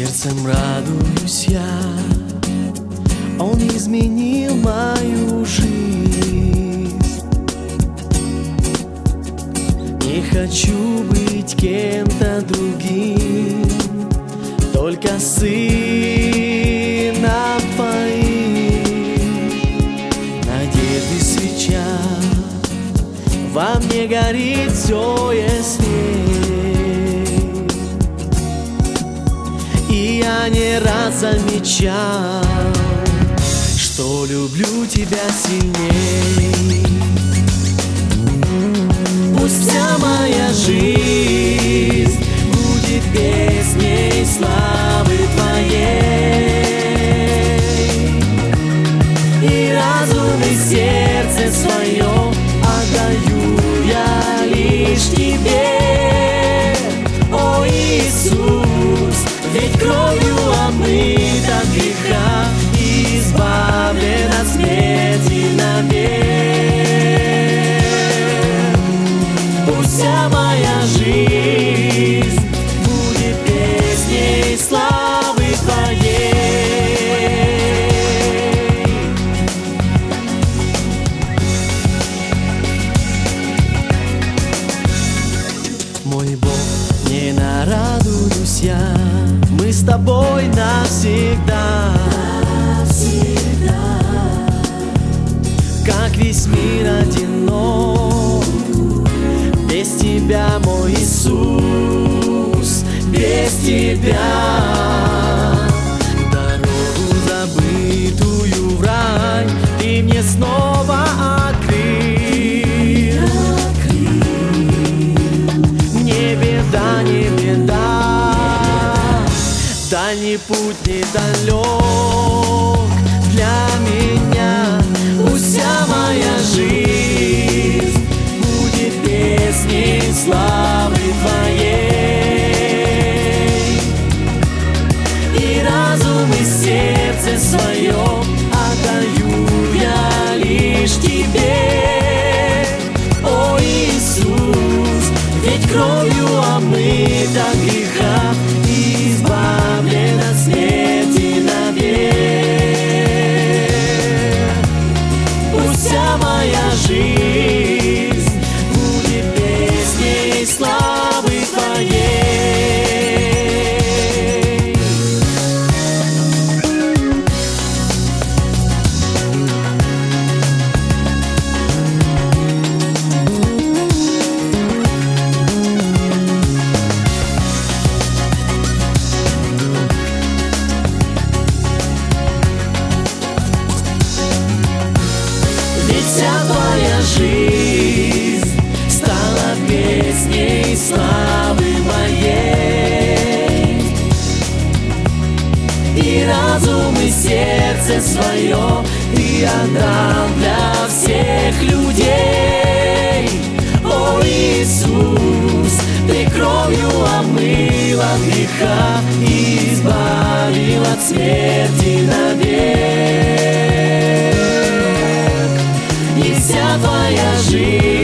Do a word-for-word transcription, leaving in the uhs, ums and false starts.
Сердцем радуюсь я, Он изменил мою жизнь. Не хочу быть кем-то другим, только сыном Твоим. Надежды свеча во мне горит все ясней, и я не раз замечал, что люблю Тебя сильней. Пусть вся моя жизнь будет песней славы Твоей, и разум и сердце свое отдаю я лишь Тебе, о Иисус, ведь кровью омыт от греха, избавлен от смерти навек. Пусть вся моя жизнь будет песней славы Твоей. Мой Бог, не нарадуюсь я, мы с Тобой навсегда, навсегда. Как весь мир одинок без Тебя, мой Иисус, без Тебя. Дорогу забытую в рай Ты мне снова открыл. Не беда, не беда, дальний путь недалек для меня. Пусть вся моя жизнь будет песней славы Твоей, и разум и сердце свое отдаю я лишь Тебе, о Иисус, ведь кровью омыт от греха, избавлен от смерти навек. Пусть вся моя жизнь будет песней славы Твоей. Ведь вся Твоя жизнь стала песней славы моей, и разум и сердце свое Ты отдал для всех людей, о Иисус, Ты кровью омыл от греха, избавил от смерти навек. И вся Твоя жизнь